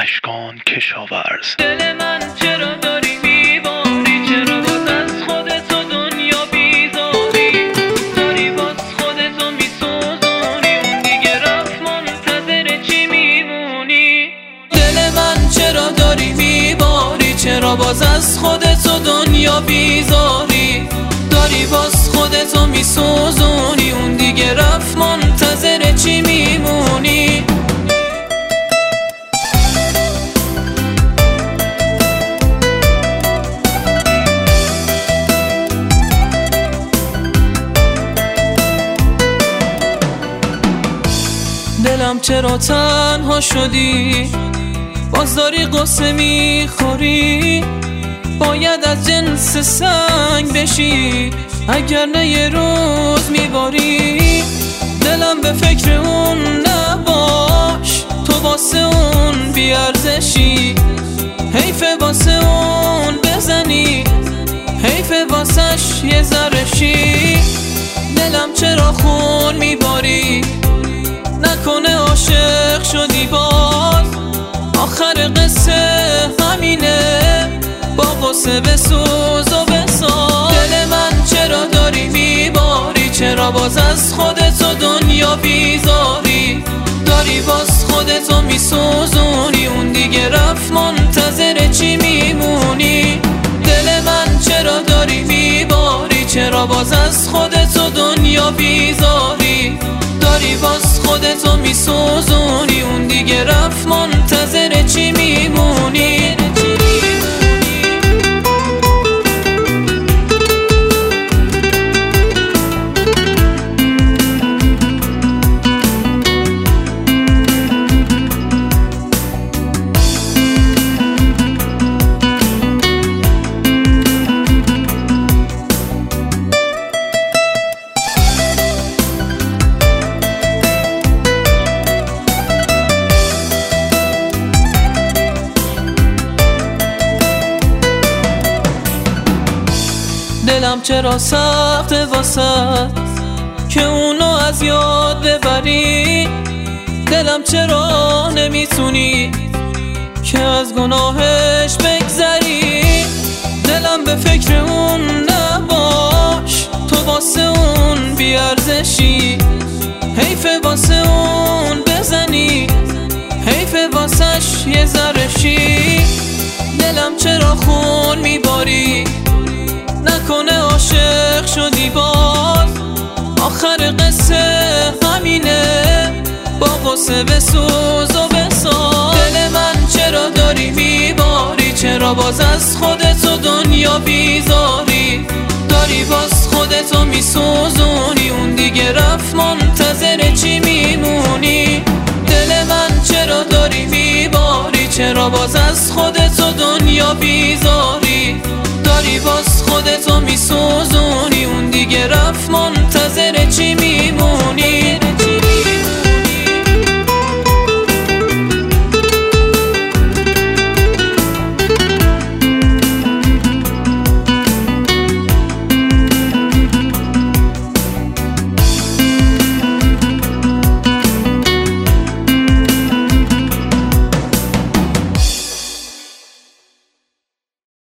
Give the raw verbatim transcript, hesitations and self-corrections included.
اشکان کشاورز. دل من چرا داری میباری، چرا باز از خودتو دنیا بیزاری، داری باز خودتو میسوزونی، اون دیگه رفت منتظر چی میمونی؟ دل من چرا داری میباری، چرا باز از خودتو دنیا بیزاری، داری باز خودتو میسوزونی، اون دیگه رفت منتظر چی میمونی؟ دلم چرا تنها شدی، باز داری قصه میخوری، باید از جنس سنگ بشی اگر نه یه روز میباری. دلم به فکر اون نباش، تو واسه اون بیارزشی، حیفه واسه اون بزنی، حیفه واسش یه ذرشی. دلم چرا خون میباری، نکنه عاشق شدی باز، آخر قصه همینه، با قصه بسوز و بساز. دل من چرا داری میباری، چرا باز از خودتو دنیا بیزاری، داری باز خودتو میسوزونی، اون دیگه رفت منتظر چی میمونی؟ دل من چرا داری میباری، چرا باز از خودتو دنیا بیزاری، داری باز خودتو میسوزونی، اون دیگه رفت منتظر چی میمونی؟ دلم چرا سخت واسه که اونو از یاد ببری، دلم چرا نمیتونی که از گناهش بگذری. دلم به فکر اون نباش، تو واسه اون بیارزشی، حیفه واسه اون بزنی، حیفه واسش یه ذرشی. دلم چرا خون میباری، نکنه عاشق شدی باز، آخر قصه همینه، با قصه بسوز و بساز. دل من چرا داری میباری، چرا باز از خودتو دنیا بیزاری، داری باز خودتو میسوزونی، اون دیگه رفت منتظر چی میمونی؟ دل من چرا داری میباری، چرا باز از خودتو دنیا بیزاری، داری باز خودتو میسوزونی، اون دیگه رفت منتظر